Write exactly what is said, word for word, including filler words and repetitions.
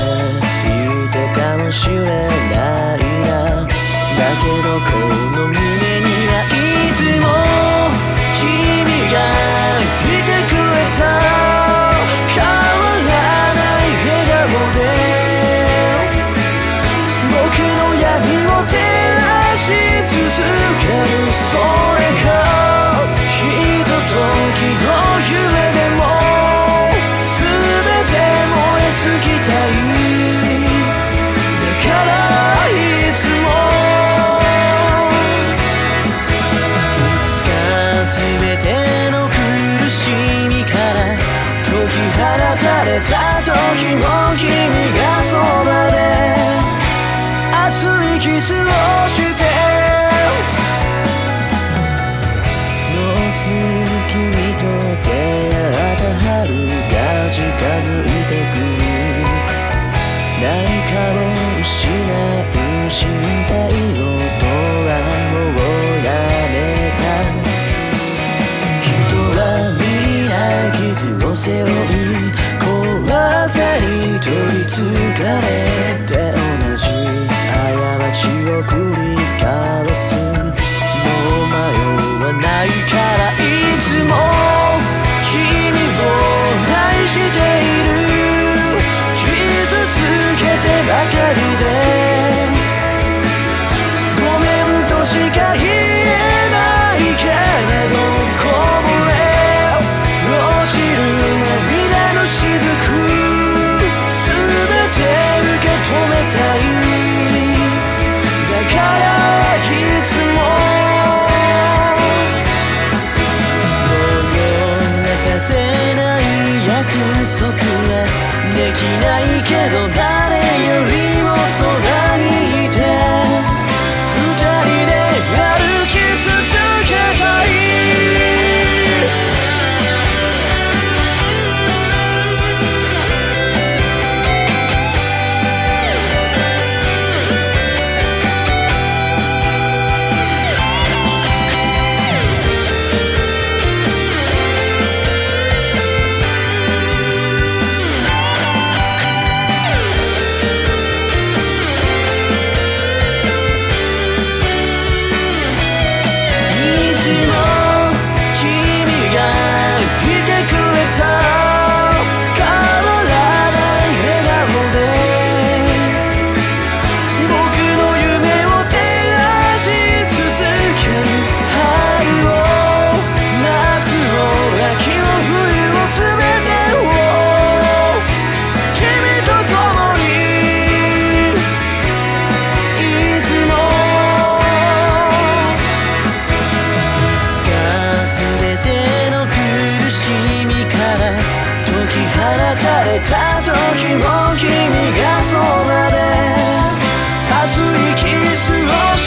いたかもしれないな。だけどこの胸にはいつも君がいてくれた。変わらない笑顔で僕の闇を照らし続ける。それがひとときの夢でも全て燃え尽きたい。だからいつもいつか全ての苦しみから解き放たれた時も君がそばで熱いキスをしてもうすぐ君と出会った春が近づいてくる。何かを失う心配事はもうやめた。人は皆傷を背負い怖さに取りつかれて同じ過ちを繰り返す。もう迷わないからいつも君を愛している。傷つけてばかりでごめんとしか言えないけれどこぼれ落ちる涙の雫すべて受け止めたい。だからいつももう泣かせない約束はできないけど誰よりも空にいて二人で歩き続けたい。たれた時も君がそばで熱いキスを